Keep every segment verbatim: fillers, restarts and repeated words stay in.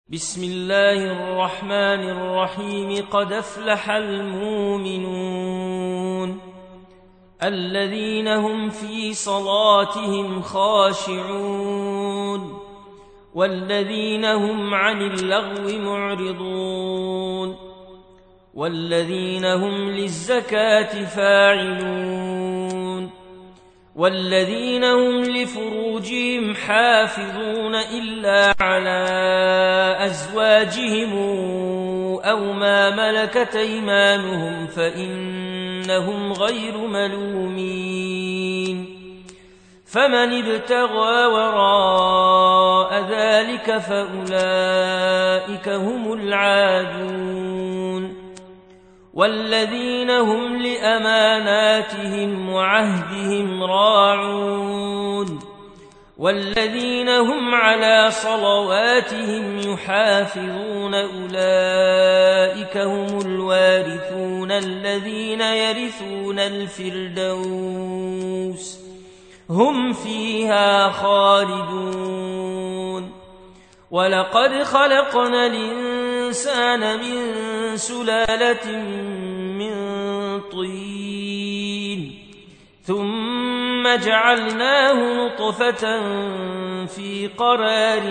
بسم الله الرحمن الرحيم. قد أفلح المؤمنون الذين هم في صلاتهم خاشعون والذين هم عن اللغو معرضون والذين هم للزكاة فاعلون والذين هم لفروجهم حافظون إلا على أزواجهم أو ما ملكت أيمانهم فإنهم غير ملومين. فمن ابتغى وراء ذلك فأولئك هم العادون والذين هم لأماناتهم وعهدهم راعون والذين هم على صلواتهم يحافظون أولئك هم الوارثون الذين يرثون الفردوس هم فيها خالدون. ولقد خلقنا الإنسان من سلالة من طين ثم جعلناه نطفة في قرار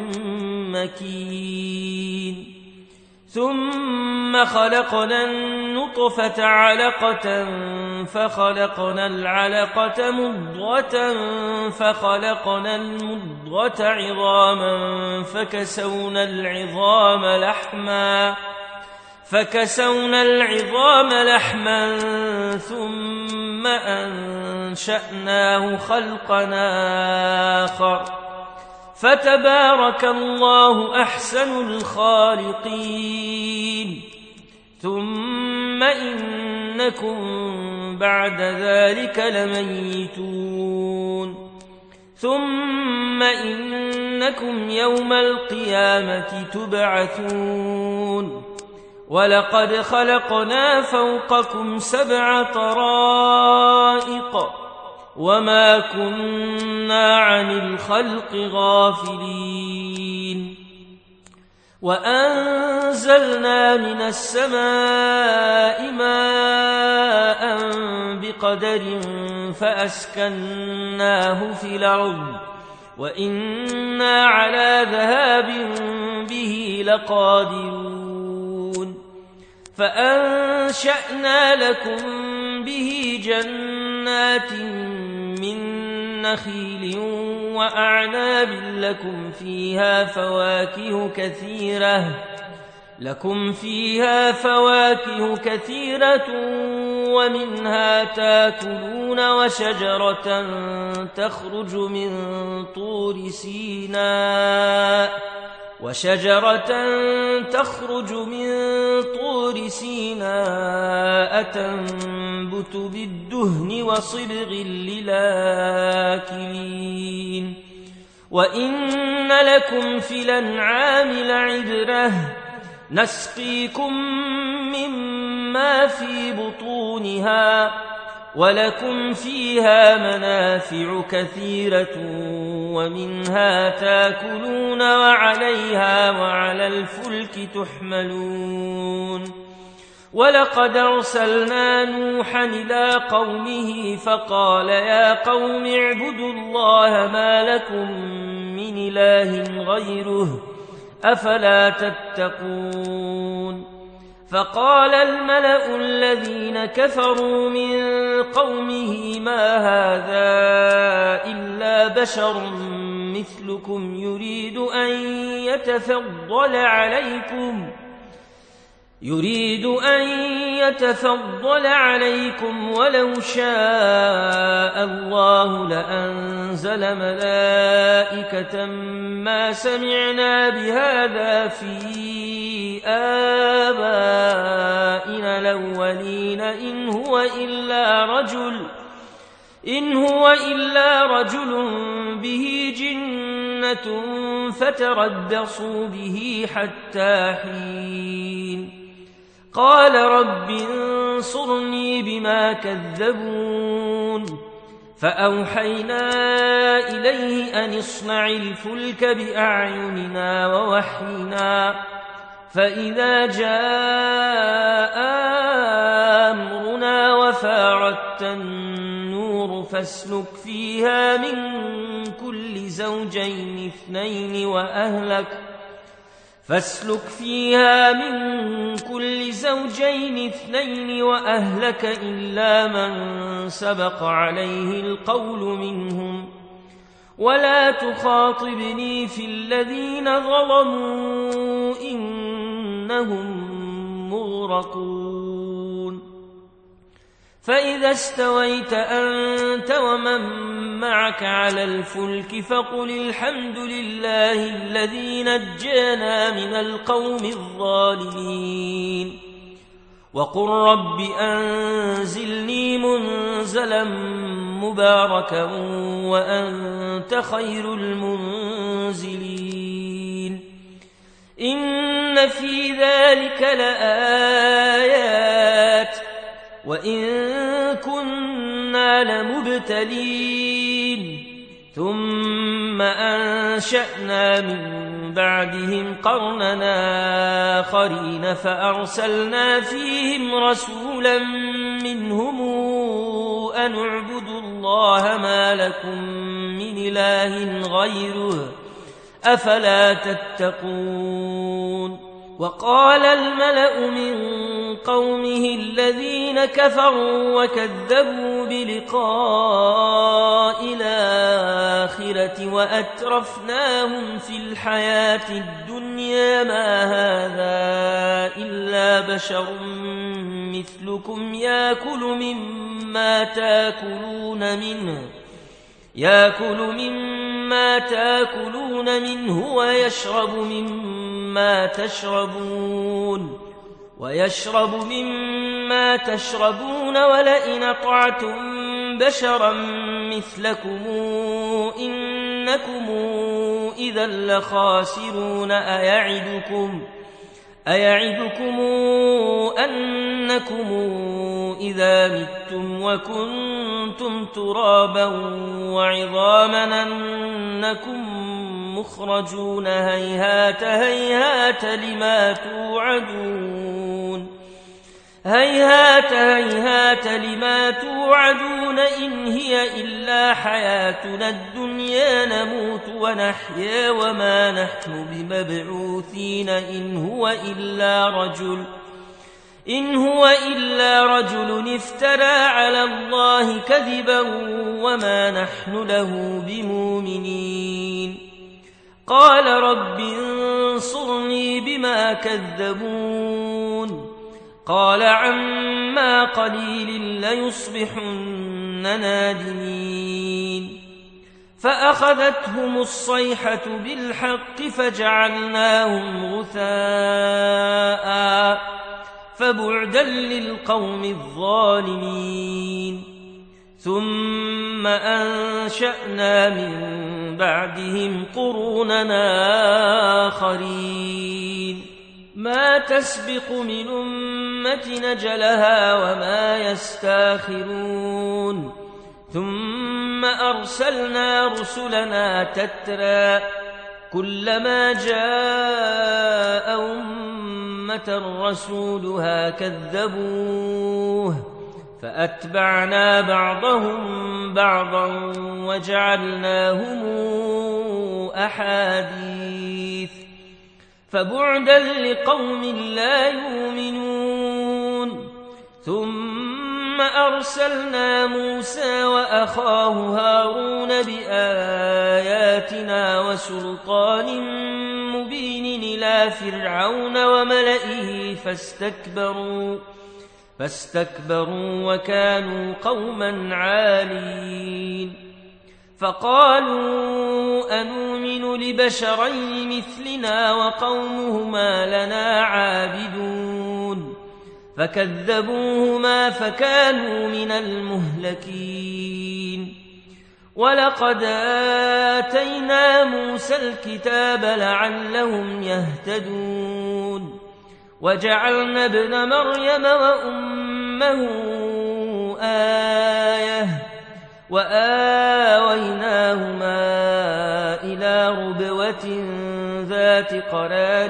مكين ثم خلقنا النطفة علقة فخلقنا العلقة مضغة فخلقنا المضغة عظاما فكسونا العظام لحما فكسونا العظام لحما ثم أنشأناه خلقا آخر فتبارك الله أحسن الخالقين. ثم إنكم بعد ذلك لميتون ثم إنكم يوم القيامة تبعثون. ولقد خلقنا فوقكم سبع طرائق وما كنا عن الخلق غافلين. وأنزلنا من السماء ماء بقدر فأسكناه في الأرض وإنا على ذهاب به لقادرون. فأنشأنا لكم به جنات من نخيل وأعناب لكم فيها فواكه كثيرة لكم فيها فواكه كثيرة ومنها تاكلون وشجرة تخرج من طور سيناء وشجرة تخرج من طور سيناء تنبت بالدهن وصبغ للآكلين. وإن لكم في الأنعام لعبرة نسقيكم مما في بطونها ولكم فيها منافع كثيرة ومنها تاكلون وعليها وعلى الفلك تحملون. ولقد أرسلنا نوحا إلى قومه فقال يا قوم اعبدوا الله ما لكم من إله غيره أفلا تتقون. فقال الملأ الذين كفروا من قومه ما هذا إلا بشر مثلكم يريد أن يتفضل عليكم يريد أن يتفضل عليكم ولو شاء الله لأنزل ملائكة ما سمعنا بهذا في آبائنا الأولين إن هو إلا رجل إن هو إلا رجل به جنة فتربصوا به حتى حين. قال رب انصرني بما كذبون فأوحينا إليه أن اصنع الفلك بأعيننا ووحينا فإذا جاء أمرنا وفاردت النور فاسلك فيها من كل زوجين اثنين وأهلك فاسلك فيها من كل زوجين اثنين وأهلك إلا من سبق عليه القول منهم ولا تخاطبني في الذين ظلموا إنهم مغرقون فإذا استويت أنت ومن معك على الفلك فقل الحمد لله الذي نجانا من القوم الظالمين وقل رب أنزلني منزلا مباركا وأنت خير المنزلين إن في ذلك لآيات وإن كنا لمبتلين ثم أنشأنا من بعدهم قرننا آخرين فأرسلنا فيهم رسولا منهم أن اعبدوا الله ما لكم من إله غيره أفلا تتقون وقال الملأ من قومه الذين كفروا وكذبوا بلقاء الآخرة وأترفناهم في الحياة الدنيا ما هذا إلا بشر مثلكم يأكل مما تأكلون منه يأكل مما تأكلون منه ويشرب مما تشربون ويشرب مما تشربون ولئن أطعتم بشرا مثلكم إنكم إذا لخاسرون أيعدكم أيعدكم أنكم إذا متم وكنتم ترابا وعظاما أنكم مخرجون هيهات هيهات لما توعدون هيهات هيهات لما توعدون إن هي إلا حياتنا الدنيا نموت ونحيا وما نحن بمبعوثين إن هو إلا رجل إن هو إلا رجل افترى على الله كذبا وما نحن له بمؤمنين قال رب انصرني بما كذبون قال عما قليل ليصبحن نادمين فأخذتهم الصيحة بالحق فجعلناهم غثاء فبعدا للقوم الظالمين ثم أنشأنا من بعدهم قروننا آخرين ما تسبق من أمة نجلها وما يستاخرون ثم أرسلنا رسلنا تترى كلما جاء أمة رسولها كذبوه فأتبعنا بعضهم بعضا وجعلناهم أحاديث فبعدا لقوم لا يؤمنون ثم أرسلنا موسى وأخاه هارون بآياتنا وسلطان مبين إلى فرعون وملئه فاستكبروا فاستكبروا وكانوا قوما عالين فقالوا أنؤمن لبشرين مثلنا وقومهما لنا عابدون فكذبوهما فكانوا من المهلكين ولقد آتينا موسى الكتاب لعلهم يهتدون وجعلنا ابن مريم وأمه آية وآويناهما إلى ربوة ذات قرار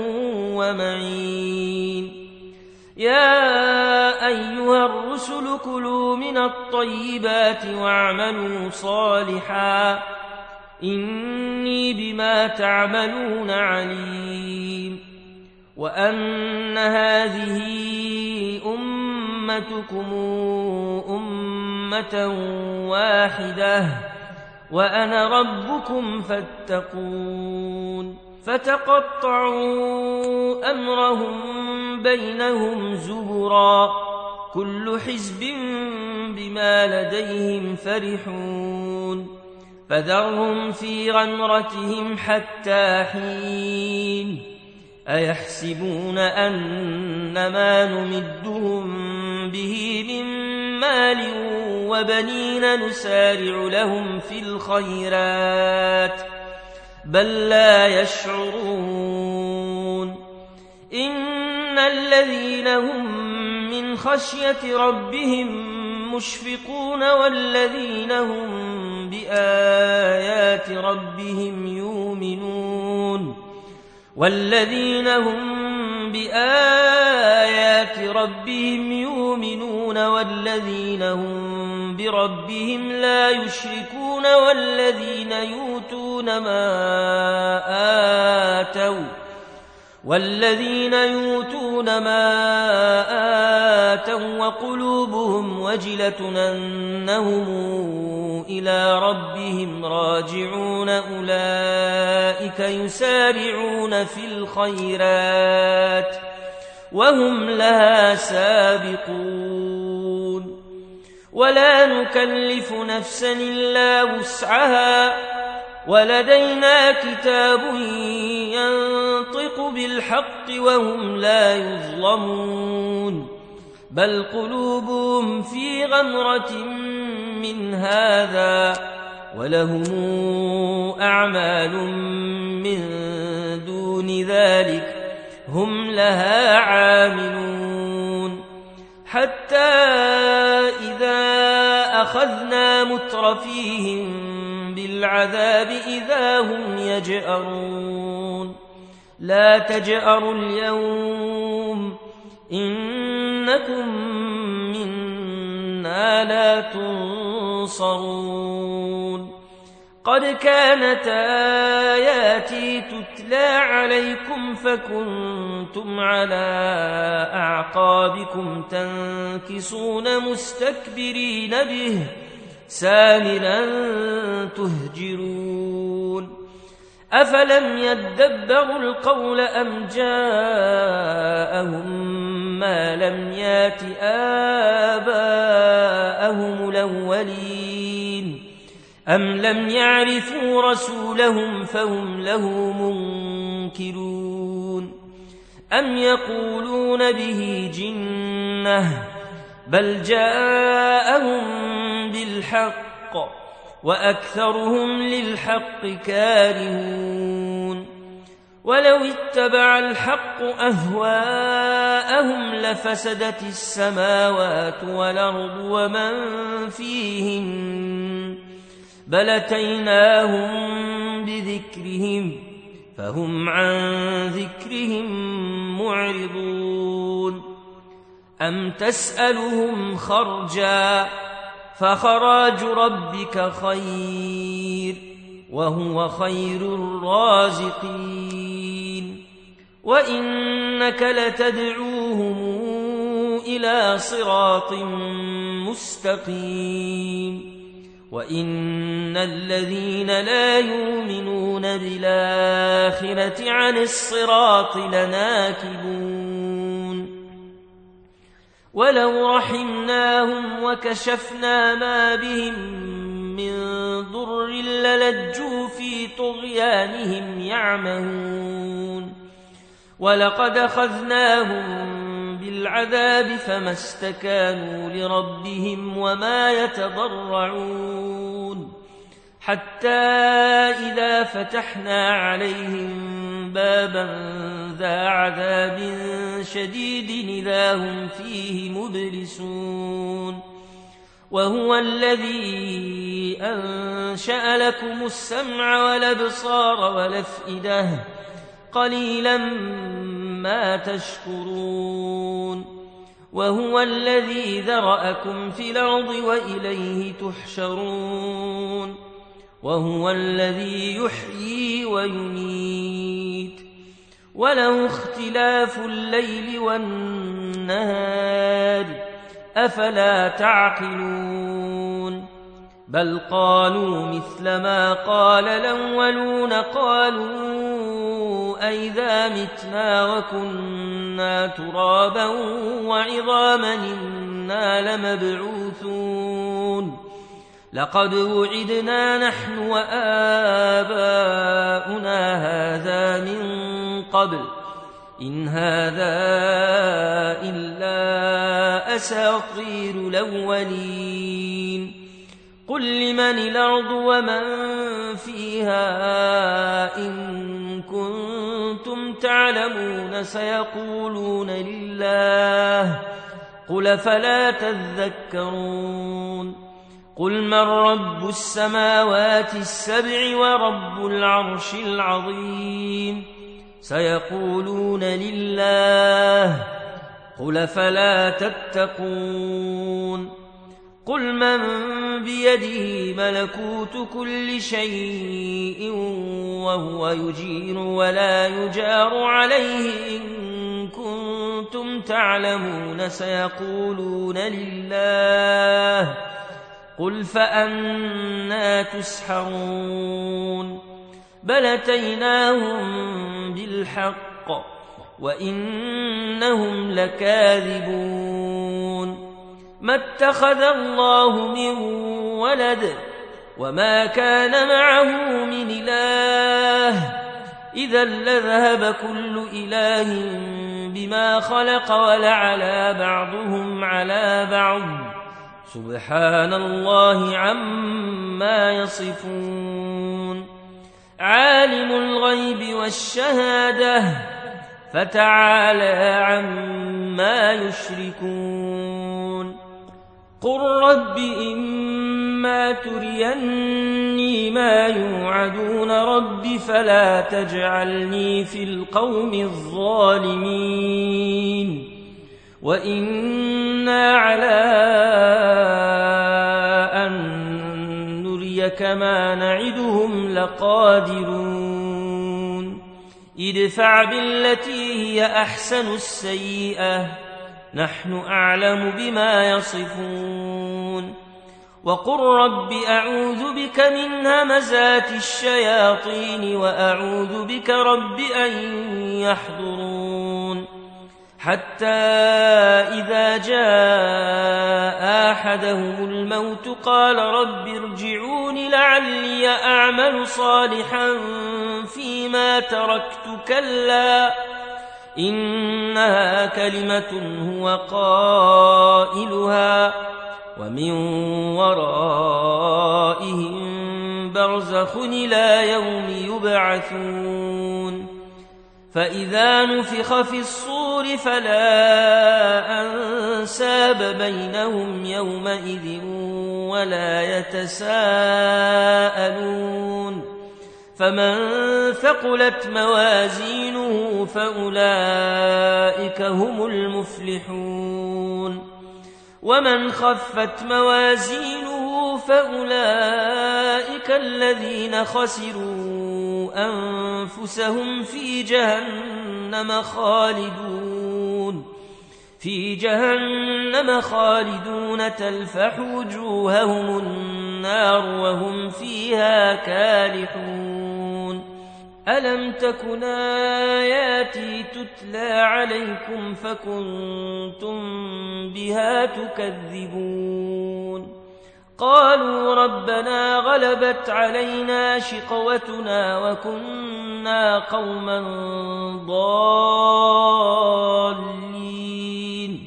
ومعين يا أيها الرسل كلوا من الطيبات واعملوا صالحا إني بما تعملون عليم وأن هذه أمتكم أمة واحدة وأنا ربكم فاتقون فتقطعوا أمرهم بينهم زبرا كل حزب بما لديهم فرحون فذرهم في غمرتهم حتى حين أيحسبون أنما نمدهم به من مال وبنين نسارع لهم في الخيرات بل لا يشعرون إن الذين هم من خشية ربهم مشفقون والذين هم بآيات ربهم يؤمنون والذين هم بآيات ربهم يؤمنون والذين هم بربهم لا يشركون والذين يؤتون ما آتوا والذين يؤتون ما آتوا وقلوبهم وجلة أنهم إلى ربهم راجعون أولئك يسارعون في الخيرات وهم لها سابقون ولا نكلف نفسا إلا وسعها ولدينا كتاب ينطق بالحق وهم لا يظلمون بل قلوبهم في غمرة من هذا ولهم أعمال من دون ذلك هم لها عاملون حتى إذا أخذنا مترفيهم بالعذاب إذا هم يجأرون لا تجأروا اليوم إنكم منا لا تنصرون قد كانت آياتي تتلى عليكم فكنتم على أعقابكم تنكصون مستكبرين به سامرا تهجرون أفلم يدبروا القول أم جاءهم ما لم يات آباءهم الأولين أم لم يعرفوا رسولهم فهم له منكرون أم يقولون به جنة بل جاءهم بالحق وأكثرهم للحق كارهون ولو اتبع الحق أهواءهم لفسدت السماوات والأرض ومن فيهن بل أتيناهم بذكرهم فهم عن ذكرهم معرضون أم تسألهم خرجا فخراج ربك خير وهو خير الرازقين وإنك لتدعوهم إلى صراط مستقيم وإن الذين لا يؤمنون بالآخرة عن الصراط لناكبون ولو رحمناهم وكشفنا ما بهم من ضر للجوا في طغيانهم يعمهون ولقد أخذناهم بالعذاب فما استكانوا لربهم وما يتضرعون حتى إذا فتحنا عليهم بابا ذا عذاب شديد إذا هم فيه مبلسون وهو الذي أنشأ لكم السمع والأبصار والأفئدة قليلا ما تشكرون وهو الذي ذرأكم في الأرض وإليه تحشرون وهو الذي يحيي ويميت وله اختلاف الليل والنهار أفلا تعقلون بل قالوا مثل ما قال الأولون قالوا أئذا متنا وكنا ترابا وعظاما إنا لمبعوثون لقد وعدنا نحن وآباؤنا هذا من قبل إن هذا إلا أساطير الأولين قل لمن الأرض ومن فيها إن كنتم تعلمون سيقولون لله قل فلا تذكرون قل من رب السماوات السبع ورب العرش العظيم سيقولون لله قل فلا تتقون قل من بيده ملكوت كل شيء وهو يجير ولا يجار عليه إن كنتم تعلمون سيقولون لله قل فأنى تسحرون بل أتيناهم بالحق وإنهم لكاذبون ما اتخذ الله من ولد وما كان معه من إله إذا لذهب كل إله بما خلق ولعلى بعضهم على بعض سبحان الله عما يصفون عالم الغيب والشهادة فتعالى عما يشركون قل رب إما تريني ما يوعدون رب فلا تجعلني في القوم الظالمين وإنا على أن نريك ما نعدهم لقادرون ادفع بالتي هي أحسن السيئة نحن أعلم بما يصفون وقل رب أعوذ بك من همزات الشياطين وأعوذ بك رب أن يحضرون حتى إذا جاء أحدهم الموت قال رب ارجعون لعلي أعمل صالحا فيما تركت كلا إنها كلمة هو قائلها ومن ورائهم برزخ إلى يوم يبعثون فإذا نفخ في الصور فلا أنساب بينهم يومئذ ولا يتساءلون فمن ثقلت موازينه فأولئك هم المفلحون ومن خفت موازينه فأولئك الذين خسروا أنفسهم في جهنم خالدون في جهنم خالدون تلفح وجوههم النار وهم فيها كالحون ألم تكن آياتي تتلى عليكم فكنتم بها تكذبون قالوا ربنا غلبت علينا شقوتنا وكنا قوما ضالين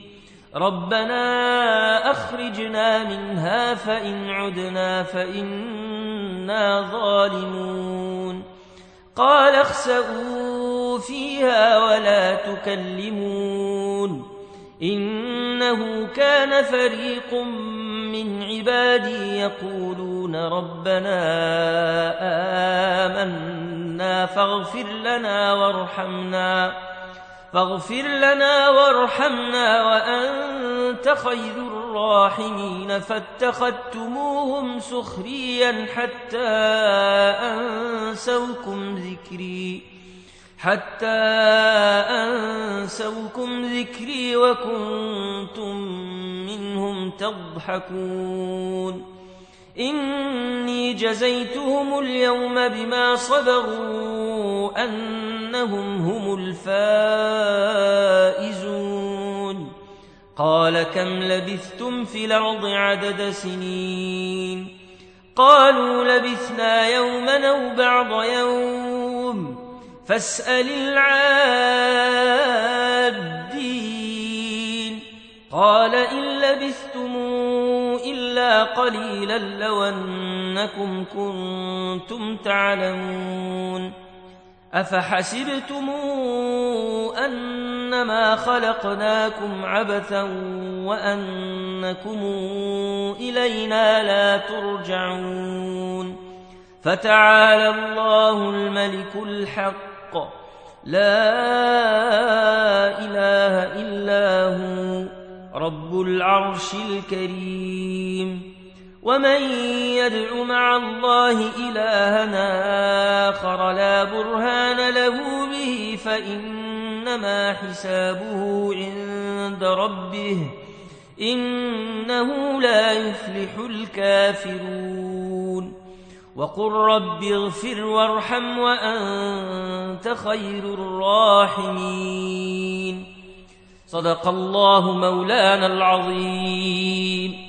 ربنا أخرجنا منها فإن عدنا فإنا ظالمون قال اخسئوا فيها ولا تكلمون إنه كان فريق من عبادي يقولون ربنا آمنا فاغفر لنا وارحمنا فاغفر لنا وارحمنا وأنت خير الراحمين فاتخذتموهم سخريا حتى أنسوكم ذكري حتى أنسوكم ذكري وكنتم منهم تضحكون إني جزيتهم اليوم بما صبروا أنهم هم الفائزون قال كم لبثتم في الأرض عدد سنين قالوا لبثنا يوما أو بعض يوم فاسأل العادين قال إن لبثتم إلا قليلا لو أنكم كنتم تعلمون أفحسبتم أنما خلقناكم عبثا وأنكم إلينا لا ترجعون فتعالى الله الملك الحق لا إله إلا هو رب العرش الكريم ومن يدع مع الله إلها آخر لا برهان له به فإنما حسابه عند ربه إنه لا يفلح الكافرون وقل رب اغفر وارحم وأنت خير الراحمين صدق الله مولانا العظيم.